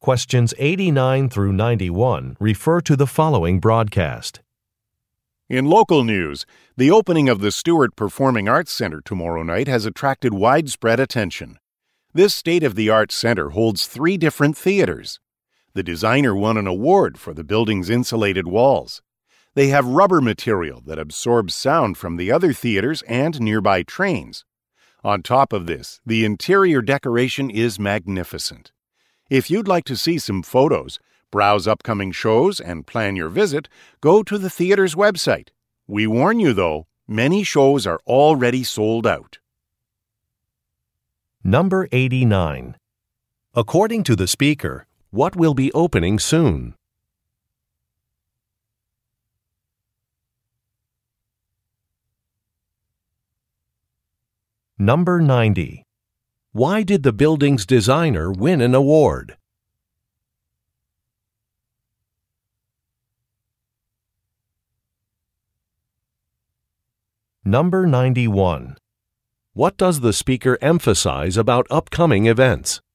Questions 89 through 91 refer to the following broadcast. In local news, the opening of the Stewart Performing Arts Centre tomorrow night has attracted widespread attention. This state-of-the-art centre holds 3 different theatres. The designer won an award for the building's insulated walls. They have rubber material that absorbs sound from the other theatres and nearby trains. On top of this, the interior decoration is magnificent. If you'd like to see some photos, browse upcoming shows, and plan your visit, go to the theatre's website. We warn you, though, many shows are already sold out. Number 89. According to the speaker, what will be opening soon? Number 90. Why did the building's designer win an award? Number 91. What does the speaker emphasize about upcoming events?